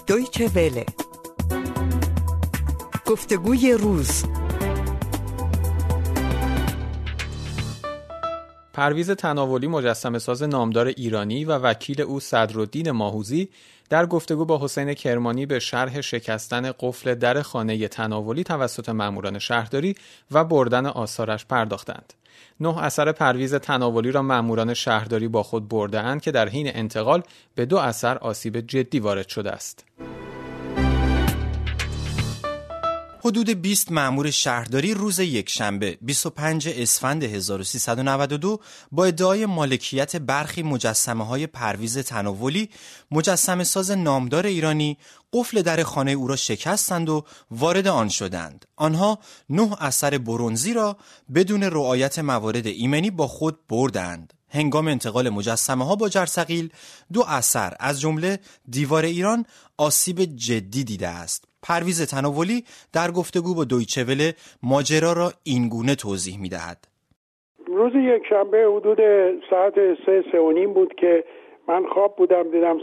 دویچه وله. گفتگوی روز. پرویز تناولی، مجسمه ساز نامدار ایرانی و وکیل او صدرالدین ماهوذی، در گفتگو با حسین کرمانی به شرح شکستن قفل در خانه تناولی توسط ماموران شهرداری و بردن آثارش پرداختند. 9 اثر پرویز تناولی را ماموران شهرداری با خود برده‌اند که در حین انتقال به 2 اثر آسیب جدی وارد شده است. حدود 20 مأمور شهرداری روز یکشنبه 25 اسفند 1392 با ادعای مالکیت برخی مجسمه‌های پرویز تناولی، مجسمه ساز نامدار ایرانی، قفل در خانه او را شکستند و وارد آن شدند. آنها 9 اثر برنزی را بدون رعایت موارد ایمنی با خود بردند. هنگام انتقال مجسمه‌ها با جرثقیل 2 اثر از جمله دیوار ایران آسیب جدی دیده است. پرویز تناولی در گفتگو با دویچه وله ماجرا را اینگونه توضیح می‌دهد. روز یکشنبه حدود ساعت 3:30 بود که من خواب بودم، دیدم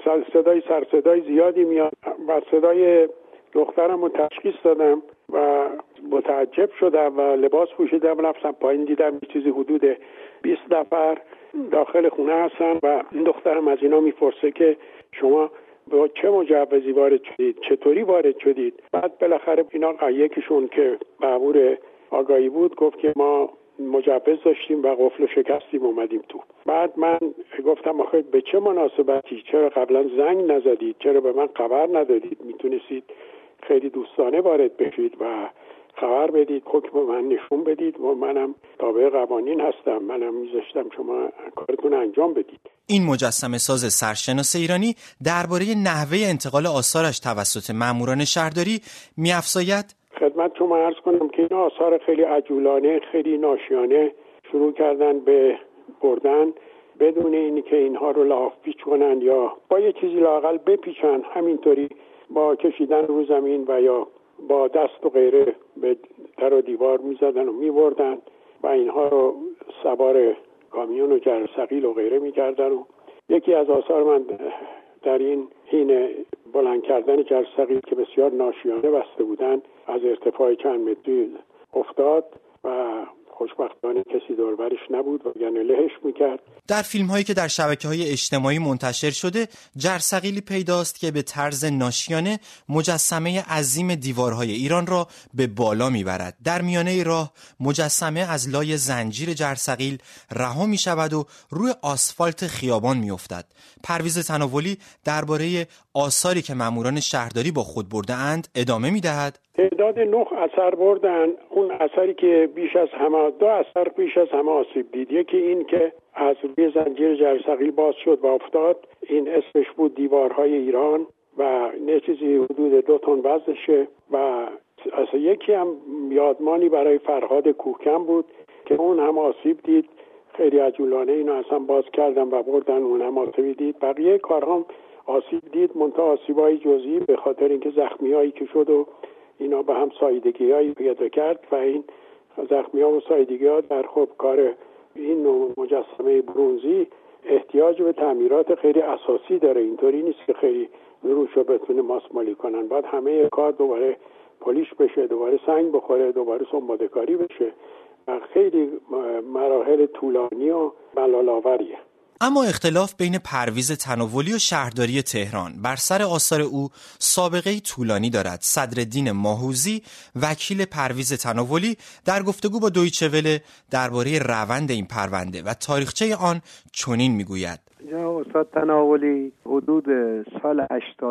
صدای زیادی میاد و صدای دخترم رو تشخیص دادم و متعجب شدم و لباس پوشیدم، رفتم پایین، دیدم یه چیزی حدود 20 نفر داخل خونه هستن و این دخترم از اینا میپرسه که شما با چه مجوزی وارد شدید، چطوری وارد شدید؟ بعد بالاخره اینا یکیشون که مأمور آگاهی بود گفت که ما مجوز داشتیم و قفل شکستیم اومدیم تو. بعد من گفتم آخه به چه مناسبتی، چرا قبلا زنگ نزدید، چرا به من خبر ندادید؟ میتونستید خیلی دوستانه وارد بشید و خبر بدید، حکم من نشون بدید و منم تابع قوانین هستم، منم میذاشتم شما کارتون انجام بدید. این مجسمه ساز سرشناس ایرانی درباره نحوه انتقال آثارش توسط ماموران شهرداری می‌افزاید: خدمت شما عرض کنم که این آثار خیلی عجولانه، خیلی ناشیانه شروع کردن به بردن بدون اینی که اینها رو لاف پیچ کنن یا با یه چیزی لااقل بپیچن، همینطوری با کشیدن رو زمین و یا با دست و غیره به در و دیوار میزدن و میبردن و اینها رو سوار کامیون و جرثقیل و غیره میکردن. و یکی از آثار من در این حین بلند کردن جرثقیل که بسیار ناشیانه بسته بودن از ارتفاع چند متری افتاد و خوشبختانه کسی دور برش نبود و یعنی لهش میکرد. در فیلم هایی که در شبکه‌های اجتماعی منتشر شده جرثقیلی پیداست که به طرز ناشیانه مجسمه عظیم دیوارهای ایران را به بالا میبرد. در میانه راه مجسمه از لای زنجیر جرثقیل رها میشود و روی آسفالت خیابان میافتد. پرویز تناولی درباره آثاری که ماموران شهرداری با خود برده اند ادامه میدهد: تعداد 9 اثر بردن. اون اثری که بیش از همه 2 اثر بیش از همه آسیب دید. یکی این که از روی زنجیر جرثقیل باز شد و افتاد، این اسمش بود دیوارهای ایران و یه چیزی حدود 2 تن وزنشه. و اصلا یکی هم یادمانی برای فرهاد کوهکن بود که اون هم آسیب دید، خیلی عجولانه اینو اصلا باز کردن و بردن، اون هم آسیب دید. بقیه کارها آسیب دید، منتها آسیبای جزئی به خاطر اینکه زخمیایی که شد و اینا به هم سایدگی‌هایی پیدا کرد و این زخمی‌ها و سایدگی‌ها در خب کار این نوع مجسمه برنزی احتیاج به تعمیرات خیلی اساسی داره. اینطوری نیست که خیلی روشو بتونه ماسمالی کنن، بعد همه کار دوباره پلیش بشه، دوباره سنگ بخوره، دوباره سنباده‌کاری بشه و خیلی مراحل طولانی و ملال‌آوریه. اما اختلاف بین پرویز تناولی و شهرداری تهران بر سر آثار او سابقه طولانی دارد. صدرالدین ماهوذی، وکیل پرویز تناولی، در گفتگو با دویچه وله درباره روند این پرونده و تاریخچه آن چنین میگوید: جناب استاد تناولی حدود سال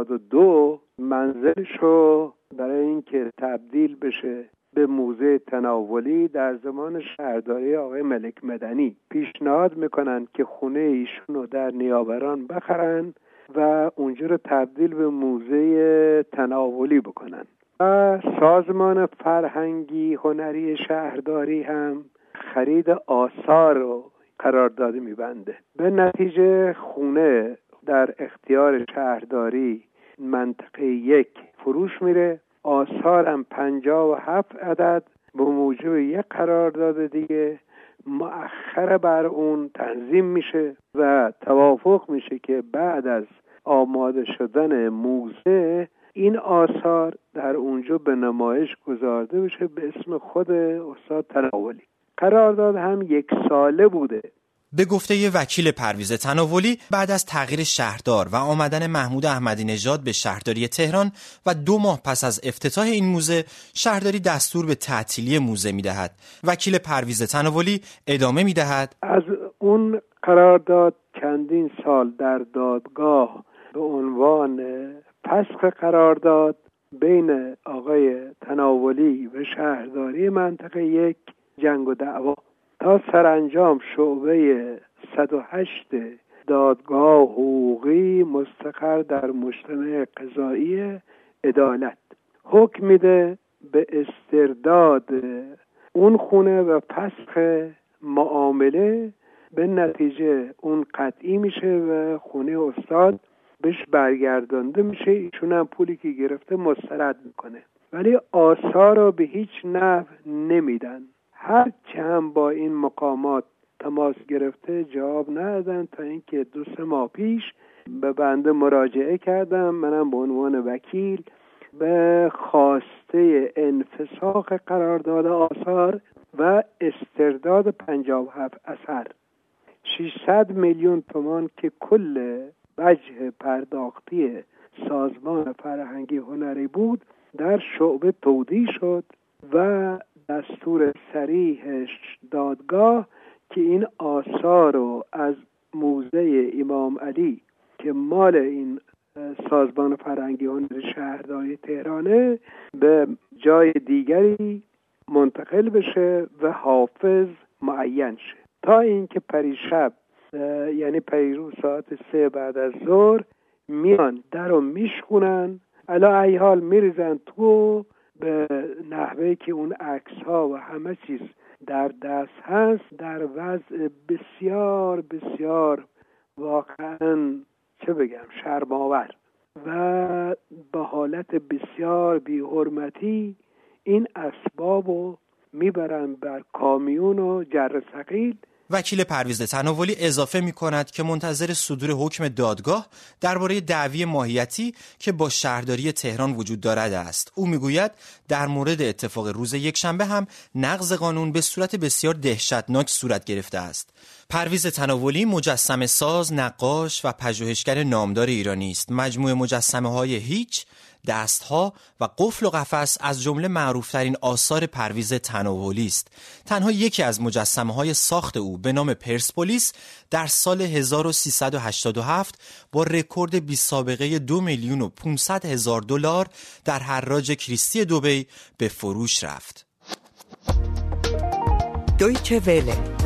82 منزلشو برای اینکه تبدیل بشه به موزه تناولی در زمان شهرداری آقای ملک مدنی پیشنهاد میکنن که خونه ایشون رو در نیاوران بخرن و اونجا رو تبدیل به موزه تناولی بکنن. و سازمان فرهنگی هنری شهرداری هم خرید آثار رو قرارداد میبنده. به نتیجه خونه در اختیار شهرداری منطقه 1 فروش میره. آثارم 57 عدد به موجب یک قرارداد دیگه مؤخر بر اون تنظیم میشه و توافق میشه که بعد از آماده شدن موزه این آثار در اونجا به نمایش گذارده بشه به اسم خود استاد تناولی. قرارداد هم 1 ساله بوده. به گفته وکیل پرویز تناولی، بعد از تغییر شهردار و آمدن محمود احمدی نژاد به شهرداری تهران و 2 ماه پس از افتتاح این موزه، شهرداری دستور به تعطیلی موزه می‌دهد. وکیل پرویز تناولی ادامه می‌دهد: از اون قرارداد چندین سال در دادگاه به عنوان فسخ قرارداد بین آقای تناولی و شهرداری منطقه 1 جنگ و دعوا تا سرانجام شعبه 108 دادگاه حقوقی مستقر در مجتمع قضایی عدالت حکم میده به استرداد اون خونه و فسخ معامله. به نتیجه اون قطعی میشه و خونه استاد بهش برگردانده میشه. ایشون هم پولی که گرفته مسترد میکنه، ولی آثار رو به هیچ نحو نمیدن. هر چه هم با این مقامات تماس گرفته جواب ندادن، تا اینکه 2-3 ماه پیش به بنده مراجعه کردم. منم به عنوان وکیل به خواسته انفساخ قرارداد آثار و استرداد 57 اثر 600 میلیون تومان که کل وجه پرداختی سازمان فرهنگی هنری بود در شعبه تودیع شد و دستور صریح دادگاه که این آثار رو از موزه امام علی که مال این سازمان فرهنگی هنری شهرداری تهرانه به جای دیگری منتقل بشه و حافظ معین شه. تا اینکه پریشب یعنی پریروز ساعت 3 بعد از ظهر میان در رو میشکنن، علا ای حال میریزن تو، به نحوه که اون عکس ها و همه چیز در دست هست، در وضع بسیار بسیار واقعا چه بگم شرم‌آور و به حالت بسیار بی‌حرمتی این اسبابو میبرن بر کامیون و جر ثقیل. وکیل پرویز تناولی اضافه می کند که منتظر صدور حکم دادگاه درباره دعوی ماهیتی که با شهرداری تهران وجود دارد است. او میگوید در مورد اتفاق روز یکشنبه هم نقض قانون به صورت بسیار دهشتناک صورت گرفته است. پرویز تناولی مجسمه ساز، نقاش و پژوهشگر نامدار ایرانی است. مجموعه مجسمه‌های هیچ، دستها و قفل و قفس از جمله معروفترین آثار پرویز تناولی است. تنها یکی از مجسمه‌های ساخت او به نام پرسپولیس در سال 1387 با رکورد بی سابقه $2,500,000 در حراج کریستی دبی به فروش رفت. دویچه وله